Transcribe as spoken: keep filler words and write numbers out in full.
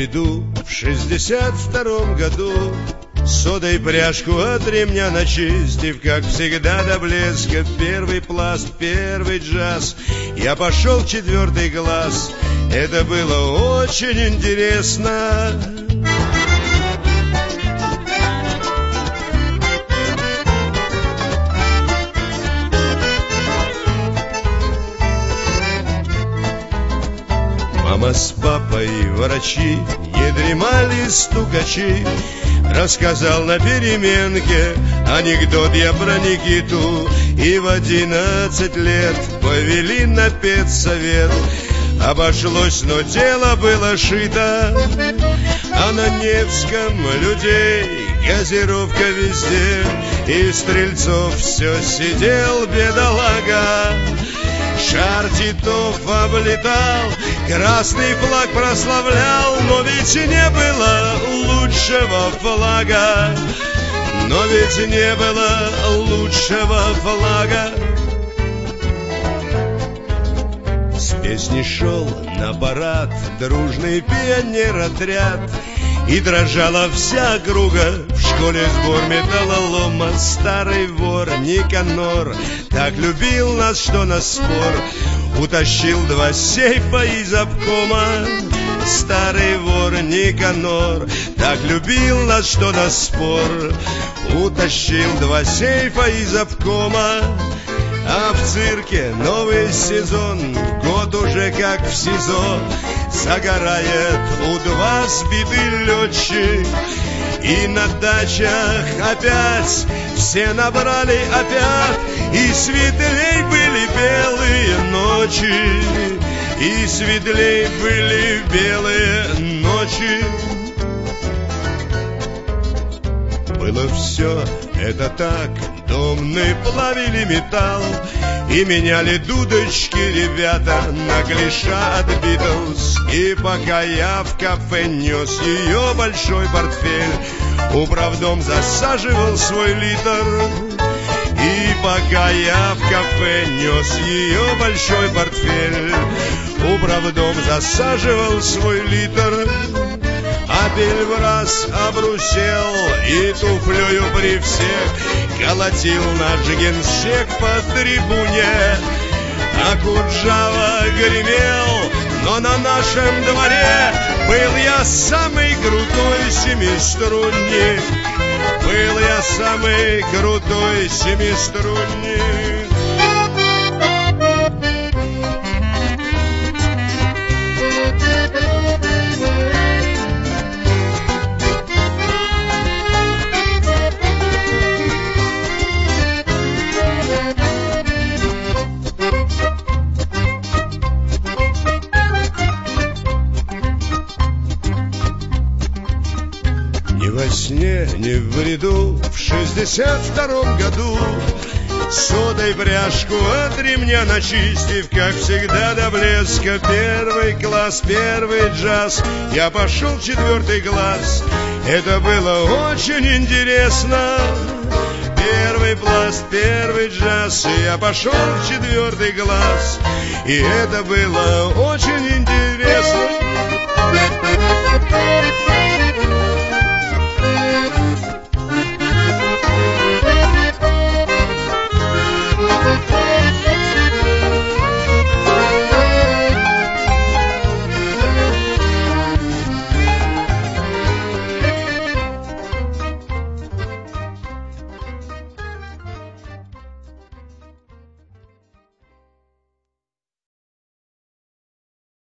бреду в шестьдесят втором году, содой пряжку от ремня начистив, как всегда до блеска, первый пласт, первый джаз, я пошел в четвертый класс. Это было очень интересно. Мама с папой врачи, не дремали стукачи. Рассказал на переменке анекдот я про Никиту. И в одиннадцать лет повели на педсовет. Обошлось, но тело было шито, а на Невском людей газировка везде. И Стрельцов все сидел, бедолага. Шар Титов облетал, красный флаг прославлял, но ведь не было лучшего флага, но ведь не было лучшего флага. С песней шел на парад дружный пионер-отряд, и дрожала вся округа, в школе сбор металлолома. Старый вор Никанор так любил нас, что на спор утащил два сейфа из обкома. Старый вор Никанор так любил нас, что на спор утащил два сейфа из обкома. А в цирке новый сезон, год уже как в СИЗО. Загорает у два сбитый летчик, и на дачах опять все набрали опять. И светлей были белые ночи, и светлей были белые ночи. Было все это так, домны плавили металл и меняли дудочки ребята на клиша от Битлз. И пока я в кафе нес ее большой портфель, управдом засаживал свой литр. И пока я в кафе нес ее большой портфель, управдом засаживал свой литр. Апель в раз обрусел и туфлею при всех колотил наш генсек по трибуне. А Куджава гремел, но на нашем дворе был я самый крутой семиструнник. Был я самый крутой семиструнник. Ни во сне, ни в бреду в шестьдесят втором году, содой пряжку от ремня начистив, как всегда до блеска, первый класс, первый джаз, я пошел в четвертый класс. Это было очень интересно. Первый пласт, первый джаз, я пошел в четвертый класс, и это было очень интересно.